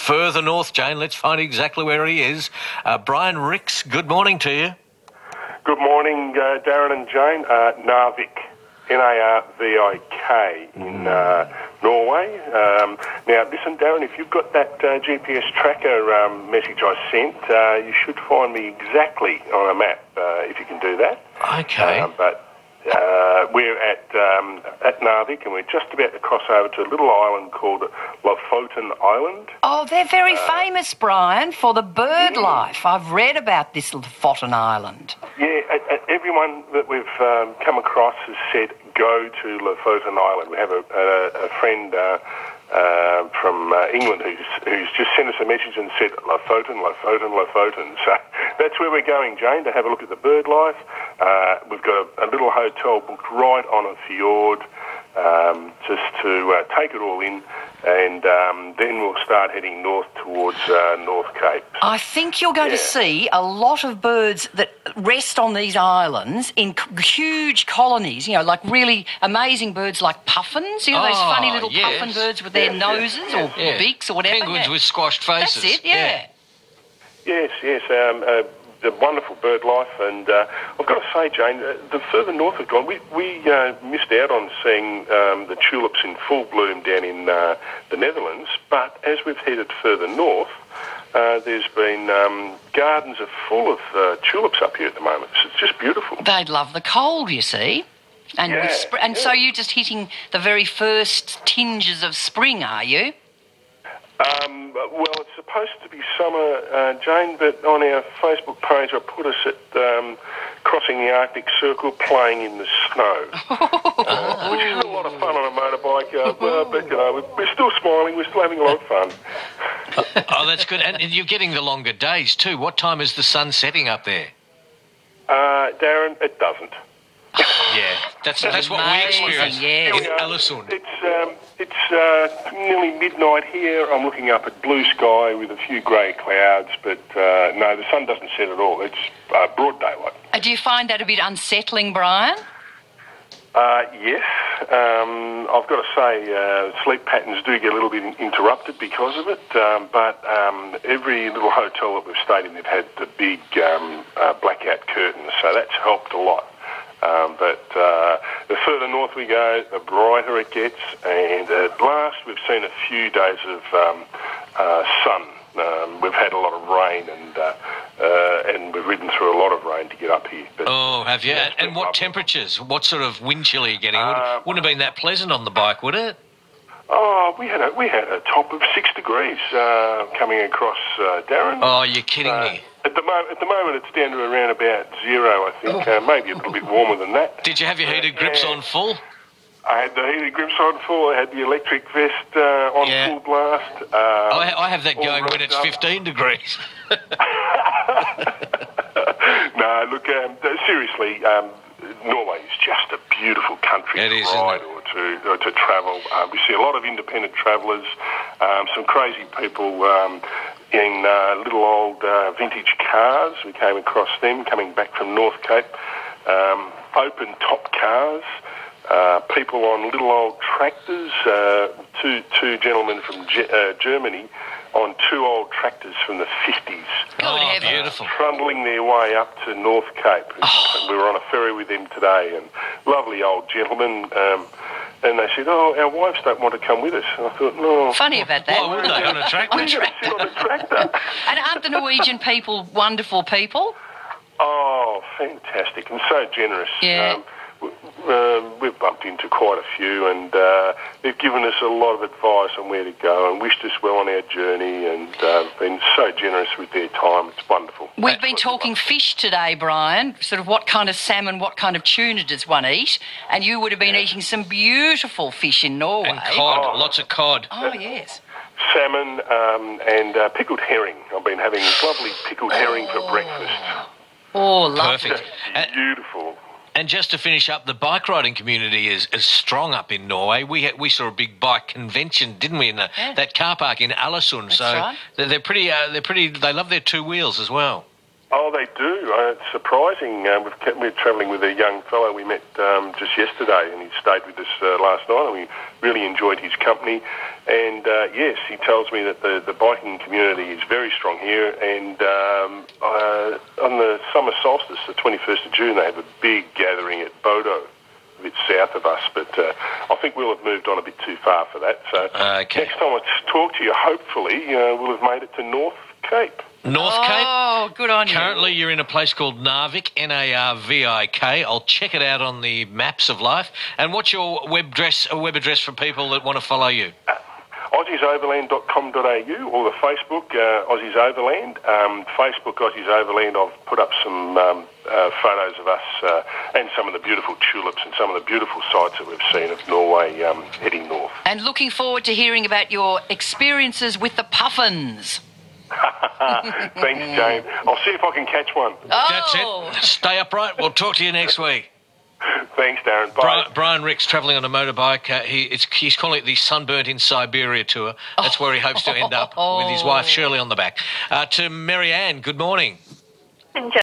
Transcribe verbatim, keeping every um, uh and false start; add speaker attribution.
Speaker 1: further north, Jane. Let's find exactly where he is. Uh, Brian Ricks, good morning to you.
Speaker 2: Good morning, uh, Darren and Jane. Uh, Narvik, N A R V I K in uh, Norway. Um, now, listen, Darren, if you've got that uh, G P S tracker um, message I sent, uh, you should find me exactly on a map uh, if you can do that.
Speaker 1: Okay.
Speaker 2: Uh, but uh, we're at um, at Narvik, and we're just about to cross over to a little island called Lofoten Island.
Speaker 3: Oh, they're very uh, famous, Brian, for the bird
Speaker 2: yeah.
Speaker 3: life. I've read about this Lofoten Island.
Speaker 2: Yeah, uh, everyone that we've um, come across has said go to Lofoten Island. We have a, a, a friend uh, uh, from uh, England who's, who's just sent us a message and said Lofoten, Lofoten, Lofoten. So that's where we're going, Jane, to have a look at the bird life. Uh, we've got a, a little hotel booked right on a fjord, um, just to uh, take it all in, and um, then we'll start heading north towards uh, North Cape.
Speaker 3: I think you're going
Speaker 2: yeah.
Speaker 3: to see a lot of birds that rest on these islands in c- huge colonies, you know, like really amazing birds like puffins, you know,
Speaker 1: oh,
Speaker 3: those funny little
Speaker 1: yes.
Speaker 3: puffin birds with their
Speaker 2: yes,
Speaker 3: noses
Speaker 2: yes,
Speaker 3: or
Speaker 1: yeah.
Speaker 3: beaks or whatever.
Speaker 1: Penguins
Speaker 3: yeah.
Speaker 1: with squashed faces.
Speaker 3: That's it, yeah.
Speaker 2: yeah. Yes, yes. Um, uh, the wonderful bird life, and uh, I've got to say, Jane, uh, the further north we've gone, we, we uh, missed out on seeing um, the tulips in full bloom down in uh, the Netherlands, but as we've headed further north, uh, there's been um, gardens are full of uh, tulips up here at the moment. So it's just beautiful.
Speaker 3: They'd love the cold, you see. And,
Speaker 2: yeah,
Speaker 3: with spr- and
Speaker 2: yeah.
Speaker 3: so you're just hitting the very first tinges of spring, are you?
Speaker 2: Um, well, it's supposed to be summer, uh, Jane, but on our Facebook page I put us at um, crossing the Arctic Circle playing in the snow, uh, which is a lot of fun on a motorbike. Uh, well, but you know, we're, we're still smiling, we're still having a lot of fun.
Speaker 1: Oh, that's good. And you're getting the longer days too. What time is the sun setting up there?
Speaker 2: Uh, Darren, it doesn't.
Speaker 1: Yeah, that's that's what we experience
Speaker 3: yes.
Speaker 1: in Ellesund.
Speaker 2: It's um, it's uh, nearly midnight here. I'm looking up at blue sky with a few grey clouds, but uh, no, the sun doesn't set at all. It's uh, broad daylight.
Speaker 3: Uh, do you find that a bit unsettling, Brian?
Speaker 2: Uh, yes. Um, I've got to say, uh, sleep patterns do get a little bit interrupted because of it, um, but um, every little hotel that we've stayed in, they've had the big um, uh, blackout curtains, so that's helped a lot. Um, but uh, the further north we go, the brighter it gets, and at last we've seen a few days of um, uh, sun. Um, we've had a lot of rain, and uh, uh, and we've ridden through a lot of rain to get up here. But,
Speaker 1: oh, have you?
Speaker 2: Yeah,
Speaker 1: and what
Speaker 2: lovely.
Speaker 1: temperatures? What sort of wind chill are you getting?
Speaker 2: Uh,
Speaker 1: Wouldn't have been that pleasant on the bike, would it?
Speaker 2: Oh, we had a we had a top of six degrees uh, coming across, uh, Darren.
Speaker 1: Oh, you're kidding
Speaker 2: uh,
Speaker 1: me.
Speaker 2: At the moment, at the moment, it's down to around about zero. I think uh, maybe a little bit warmer than that.
Speaker 1: Did you have your heated grips
Speaker 2: yeah.
Speaker 1: on full?
Speaker 2: I had the heated grips on full. I had the electric vest uh, on
Speaker 1: Yeah.
Speaker 2: full blast. Um,
Speaker 1: I, I have that
Speaker 2: all
Speaker 1: going when
Speaker 2: wrapped
Speaker 1: it's
Speaker 2: up.
Speaker 1: fifteen degrees.
Speaker 2: No, look, um, seriously, um, Norway is just a beautiful country
Speaker 1: It
Speaker 2: to
Speaker 1: is, isn't
Speaker 2: ride
Speaker 1: it?
Speaker 2: or to or to travel. Um, we see a lot of independent travellers, um, some crazy people um, in uh, little old uh, vintage cars. We came across them coming back from North Cape. Um, open top cars. Uh, people on little old tractors. Uh, two two gentlemen from Ge- uh, Germany on two old tractors from the fifties.
Speaker 3: Good
Speaker 1: Oh,
Speaker 3: heavens.
Speaker 1: beautiful.
Speaker 2: Trundling their way up to North Cape.
Speaker 1: Oh.
Speaker 2: We were on a ferry with them today, and lovely old gentlemen. Um, and they said, "Oh, our wives don't want to come with us." And I thought, "No."
Speaker 3: Funny about that.
Speaker 1: Why wouldn't they on a tractor?
Speaker 2: We're going to sit on a tractor.
Speaker 3: And aren't the Norwegian people wonderful people?
Speaker 2: Oh, fantastic, and so generous.
Speaker 3: Yeah.
Speaker 2: Um, w- um, we've bumped into quite a few, and uh, they've given us a lot of advice on where to go and wished us well on our journey, and uh, been so generous with their time. It's wonderful.
Speaker 3: We've been
Speaker 2: Absolutely
Speaker 3: talking
Speaker 2: wonderful.
Speaker 3: fish today, Brian, sort of what kind of salmon, what kind of tuna does one eat? And you would have been eating some beautiful fish in Norway.
Speaker 1: And cod,
Speaker 2: Oh.
Speaker 1: lots of cod.
Speaker 3: Oh, yes.
Speaker 2: Salmon um, and uh, pickled herring. I've been having lovely pickled herring for breakfast.
Speaker 3: Oh, lovely.
Speaker 1: Perfect. And,
Speaker 2: Beautiful.
Speaker 1: and just to finish up, the bike riding community is, is strong up in Norway. We had, we saw a big bike convention, didn't we, in the,
Speaker 3: Yeah.
Speaker 1: that car park in Aalesund.
Speaker 3: That's
Speaker 1: so
Speaker 3: right.
Speaker 1: they're, they're pretty. Uh, they're pretty. They love their two wheels as well.
Speaker 2: Oh, they do. Uh, it's surprising. Uh, we've kept, we're travelling with a young fellow we met um, just yesterday, and he stayed with us uh, last night, and we really enjoyed his company. And uh, yes, he tells me that the, the biking community is very strong here, and um, uh, on the summer solstice, the twenty-first of June, they have a big gathering at Bodo, a bit south of us, but uh, I think we'll have moved on a bit too far for that. So
Speaker 1: Okay.
Speaker 2: next time I talk to you, hopefully, uh, we'll have made it to North Cape.
Speaker 1: North Cape.
Speaker 3: Oh, good on you.
Speaker 1: Currently, you're in a place called Narvik, N A R V I K. I'll check it out on the maps of life. And what's your web address, a web address for people that want to follow you?
Speaker 2: aussies overland dot com dot a u or the Facebook, uh, Aussies Overland. Um, Facebook, Aussies Overland, I've put up some um, uh, photos of us uh, and some of the beautiful tulips and some of the beautiful sights that we've seen of Norway um, heading north.
Speaker 3: And looking forward to hearing about your experiences with the puffins.
Speaker 2: Thanks, Jane. I'll see if I can catch one.
Speaker 1: That's
Speaker 3: Oh.
Speaker 1: it. Stay upright. We'll talk to you next week.
Speaker 2: Thanks, Darren. Bye.
Speaker 1: Brian, Brian Ricks travelling on a motorbike. Uh, he, it's, he's calling it the Sunburnt in Siberia tour. That's where he hopes to end up with his wife Shirley on the back. Uh, to Mary Ann, good morning.